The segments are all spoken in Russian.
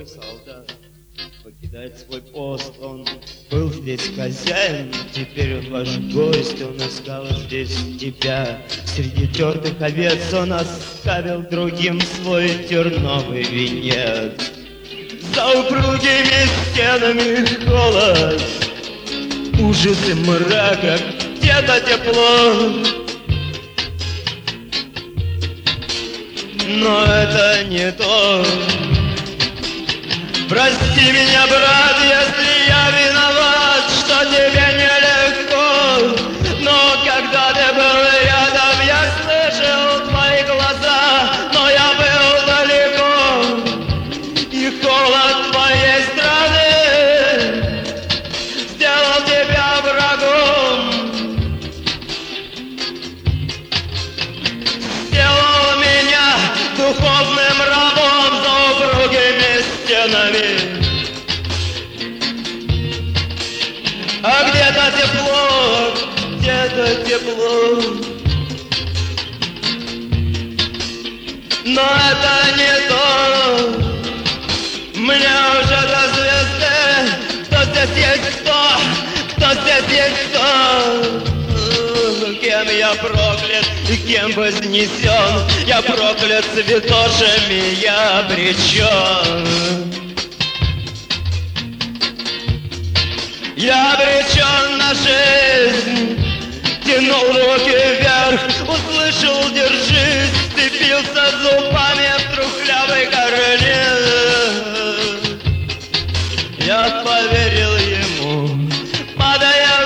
суровый солдат покидает свой пост. Он был здесь хозяин, теперь он ваш гость. Он искал здесь тебя. Среди тертых овец он оставил другим свой терновый венец. За упругими стенами холод, ужас и мрака, где-то тепло. Но это не то. Прости меня, брат, если я виноват, что тебе нелегко. Но когда ты был рядом, я слышал твои глаза, но я был далеко. И холод твоей страны сделал тебя врагом. Сделал меня духовным рабом за упругими стенами. А где-то тепло, где-то тепло. Но это не то. Мне уже до звезды, кто здесь есть кто здесь есть кто. Кем я проклят и кем вознесен, я проклят святошами, я обречен. Я обречен на жизнь, тянул руки вверх, услышал «держись», вцепился зубами в трухлявый корнет. Я поверил ему, падая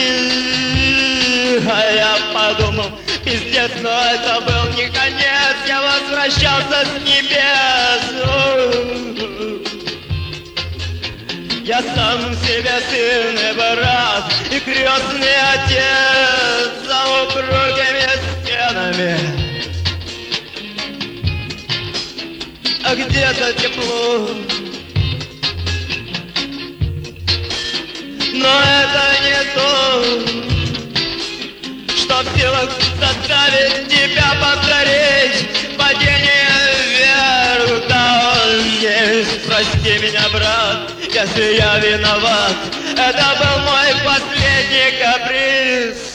вниз, а я подумал, пиздец, но это был не конец, я возвращался с небес. Я сам себе сын и брат, и крестный отец за упругими стенами. А где-то тепло. Но это не то, что в силах заставить тебя повторить падение вверх. Да он есть. Прости меня, брат, если я виноват. Это был мой последний каприз.